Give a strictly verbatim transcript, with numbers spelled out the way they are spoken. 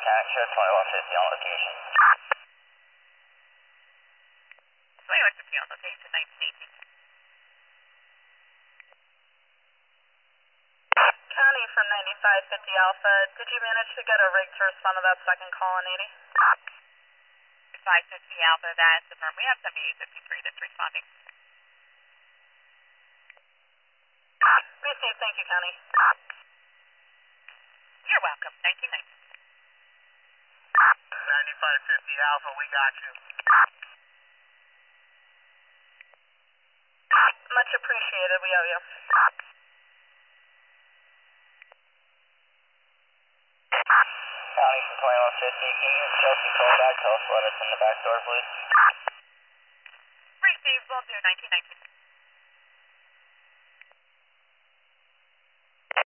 Show twenty-one fifty on location. twenty-one fifty on location, nineteen eighteen. County from ninety-five fifty Alpha, did you manage to get a rig to respond to that second call on eighty? five fifty Alpha, that's affirmed. We have seventy-eight fifty-three that's responding. Received, thank you, County. You're welcome, nineteen ninety. ninety-five fifty Alpha, we got you. Much appreciated, we owe you. County from twenty-one fifty, can you give Chelsea a call back? Tell us to let us in the back door, please. Received, will do, nineteen nineteen.